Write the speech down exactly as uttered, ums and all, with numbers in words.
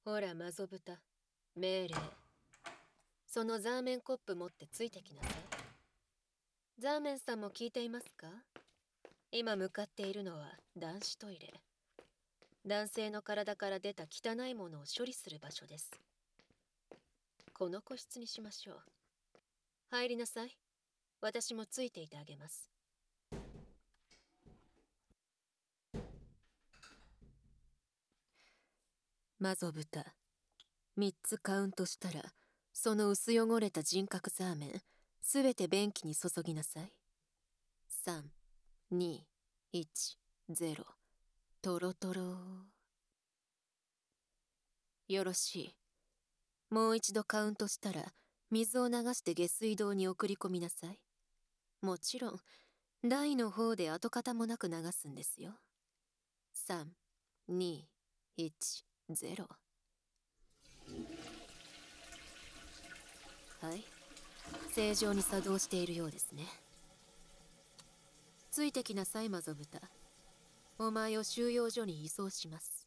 ほらマゾブタ、命令。そのザーメンコップ持ってついてきなさい。ザーメンさんも聞いていますか？今向かっているのは男子トイレ。男性の体から出た汚いものを処理する場所です。この個室にしましょう。入りなさい。私もついていてあげます。マゾブタ、みっつカウントしたら、その薄汚れた人格ザーメン、すべて便器に注ぎなさい。さん、に、いち、ゼロ、トロトロ。よろしい。もう一度カウントしたら、水を流して下水道に送り込みなさい。もちろん、台の方で跡形もなく流すんですよ。さん、に、いち、ゼロ。はい。正常に作動しているようですね。ついてきなさい、マゾブタ。お前を収容所に移送します。